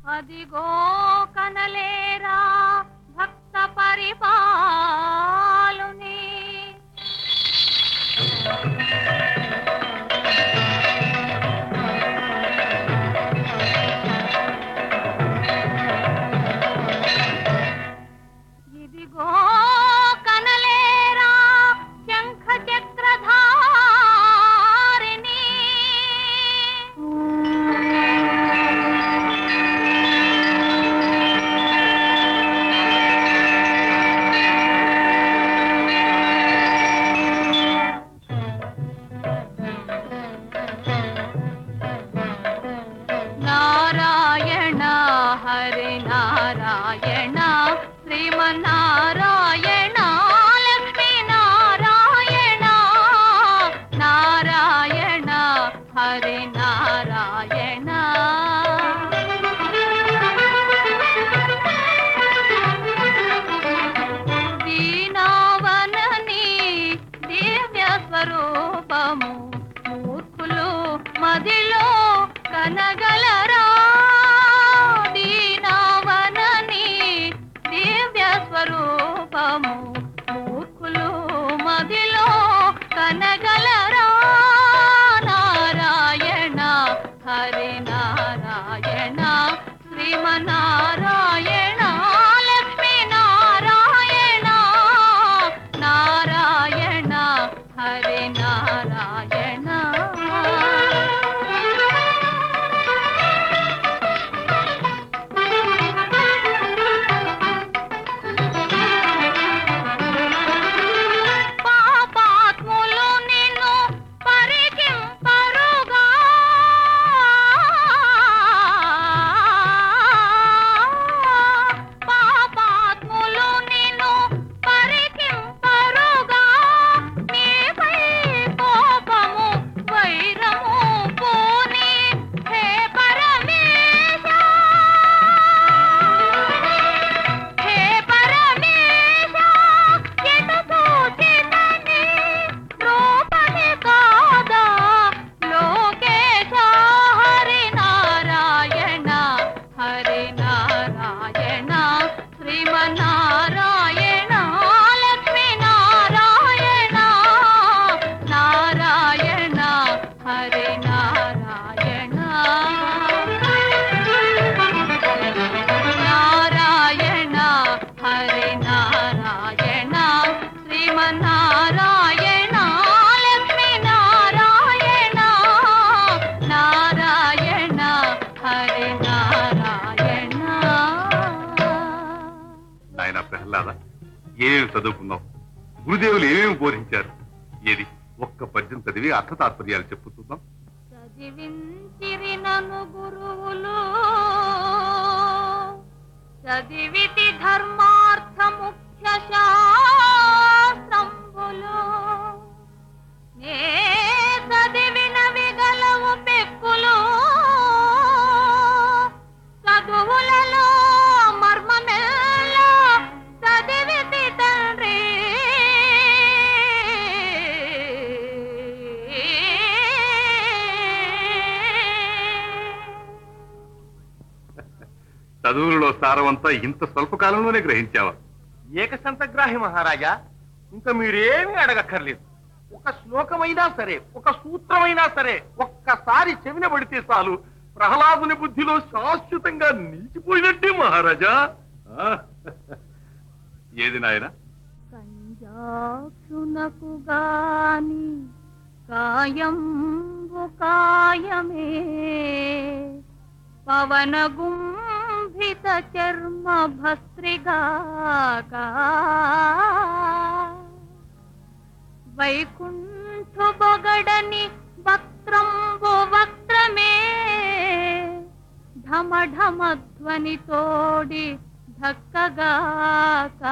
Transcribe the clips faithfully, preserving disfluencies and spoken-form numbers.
అదిగో కనలేరా భక్త పరిపాలుని ఇదిగో కనలేరా శంఖ చక్రధారిని నారాయణ హరి నారాయణ శ్రీమన్నారాయణ లక్ష్మీ నారాయణ నారాయణ హరి నారాయణ దీనావనని దివ్య స్వరూపము మూర్ఖులు మదిలో కనగలరా దీనావనని దివ్య స్వరూపము మూర్ఖులు మదిలో కనగలరా నారాయణ హరి నారాయణ శ్రీమన్నారాయణ లక్ష్మీ నారాయణ నారాయణ హరి నారాయణ ఏమేమి చదువుకున్నావు? గురుదేవులు ఏమేమి బోధించారు? ఏది ఒక్క పద్యం చదివి అర్థ తాత్పర్యాలు చెప్పుతున్నాం. చదివించిరి నన్ను గురువులు చదివితి ధర్మార్థ ముఖ్య శాస్త్రంబులు నే చదివినవి గలవు పెక్కులు చదువులలో మర్మమెల్లా చదివితి తండ్రి చదువులలో సారవంతా ఇంత స్వల్ప కాలంలోనే గ్రహించావా? ఏకసంతగ్రాహి మహారాజా, ఇంకా మీరేమీ అడగక్కర్లేదు. ఒక శ్లోకమైనా సరే, ఒక సూత్రమైనా సరే ఒక్కసారి చెవిన పడితే చాలు ప్రహ్లాదుని బుద్ధిలో శాశ్వతంగా నిలిచిపోయినట్టే మహారాజా. ఏది నాయన? కంజాక్షునకు గాని కాయంబు కాయమే పవన గుంభిత చర్మ భస్త్రిగాక వైకుంఠు బొగడని వక్త్రంబు వక్త్రమే ఢమ ఢమ ధ్వని తోడి ధక్కగాక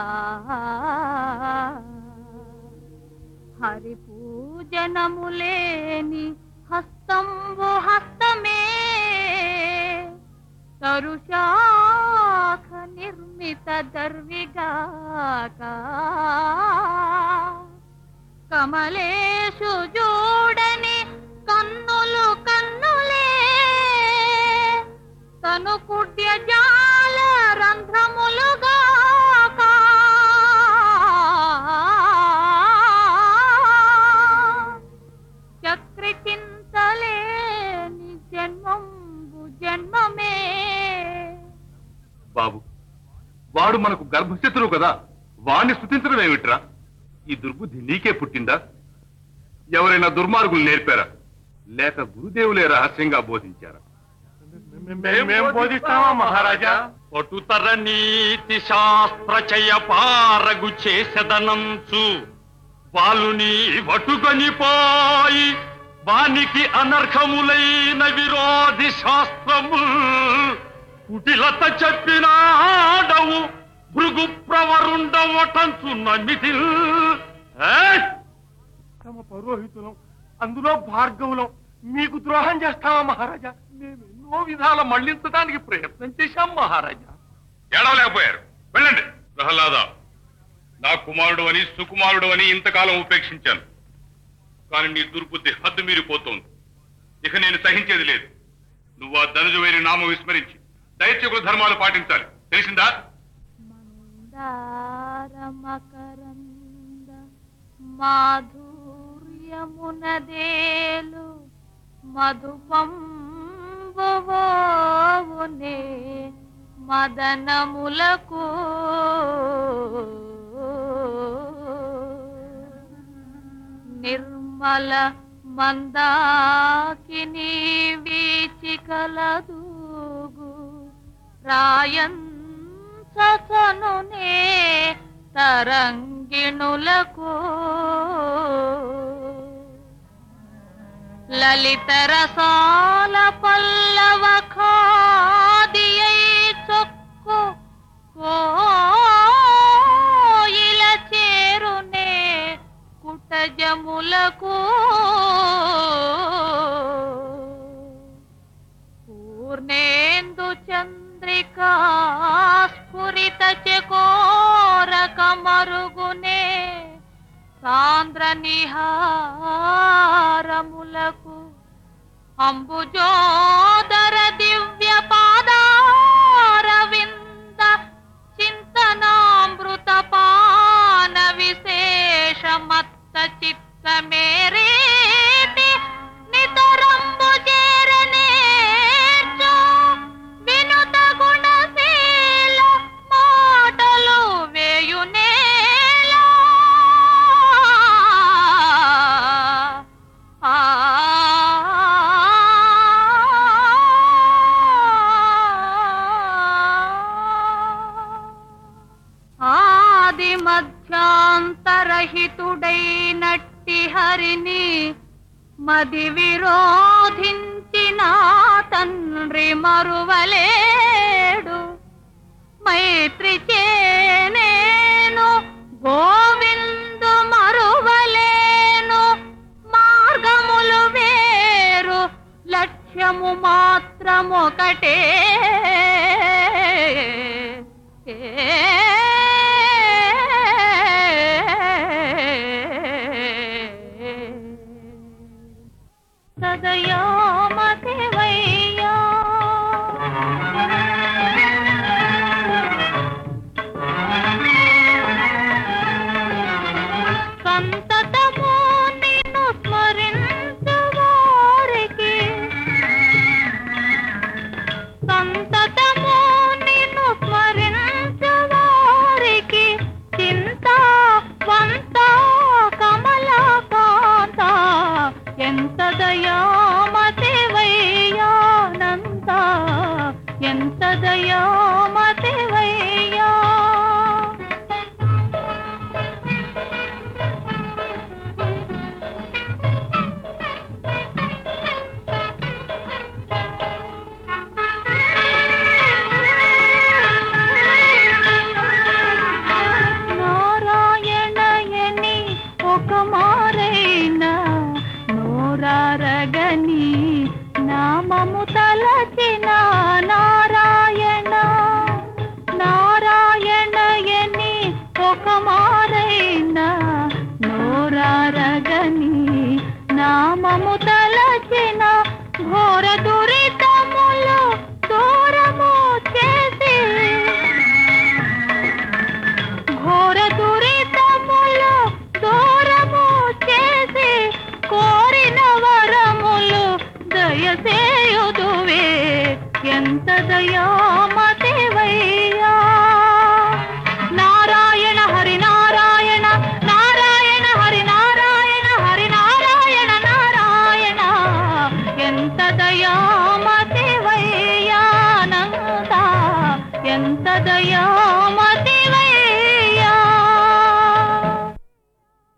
హరి పూజనములేని హస్తంబు హస్తమే తరుశాఖ నిర్మిత దర్విగాక కమలేషు జూడని కన్నులు కన్నులే మను కుడ్య జాల రంధ్రములుగాక చక్రి చింతలేని జన్మంబు జన్మమే. బాబు, వాడు మనకు గర్భశత్రువు కదా, వాణ్ణి స్తుతించడం ఏమిట్రా? ఈ దుర్బుద్ధి నీకే పుట్టిందా? ఎవరైనా దుర్మార్గులు నేర్పారా, లేక గురుదేవులే రహస్యంగా బోధించారా? మేము బోధిస్తామా మహారాజా? పటుతర నీతి శాస్త్రచయ పారగు చేసెదనంచు బాలుని వటుగనిపోయి వానికి అనర్హములైన విరోధి శాస్త్రము కుటిలత చెప్పినాడవు భృగు ప్రవరుండవటంచు నమితి. తమ పౌరోహితులం, అందులో భార్గవులం, మీకు ద్రోహం చేస్తామా మహారాజా? మేము ఎన్నో విధాల మళ్లించడానికి ప్రయత్నం చేశాం మహారాజా. ఏడవలేకపోయారు, వెళ్ళండి. ప్రహ్లాద, నా కుమారుడు అని సుకుమారుడు అని ఇంతకాలం ఉపేక్షించాను, కానీ నీ దుర్బుద్ధి హద్దు మీరిపోతోంది. ఇక నేను సహించేది లేదు. నువ్వు ఆ ధనుజువైన నామం విస్మరించి దైత్యకుల ధర్మాలు పాటించాలి, తెలిసిందా? మందారమకరంద మాధుర్యమునదేలు మధుపంబువోవునే మదనములకు నిర్మల మందాకిని వీచికలదూగు రాయంసనునే తరంగిణులకు లలిత రసాల పల్లవ ఖాదియై చొక్కు కోయిల చేరునే కుటజములకు పూర్ణేందు చంద్రికా స్ఫురిత చకోరక మరుగునే సాంద్ర నిహారములకు అంబుజోదర దివ్య పాదారవింద చింతనామృత పాన విశేష మత్త చిత్త మేరేతి నితరంబు చేరనేర్చు వినుత గుణశీల మాటలు వేయునేలా. ఆది మధ్యాంతరహితుడైనట్టి హరిని మది విరోధించిన తండ్రి మరువలేడు. మైత్రి చేనేను గోవిందు మరువలేను. మార్గములు వేరు లక్ష్యము మాత్రమొకటే. సదయామతివయ్యా సంతతము నిన్ను స్మరించు వారికి, సంతతము నిన్ను స్మరించు వారికి చింత వంత కమలకాంత ఎంత దయామతివయ్యానంత, ఎంత దయామతివయ్యా. నారాయణయని ఒక మారైన నోరారగని నామము తలచిన నారాయణ, నారాయణయని ఒక మారైన నోరారగని నామము తలచిన ఘోర దురితములు దూరం ఎంత దయామతివయ్యా. నారాయణ హరి నారాయణ నారాయణ హరి నారాయణ హరి నారాయణ నారాయణ ఎంత దయామతివయ్యా నంద ఎంత దయా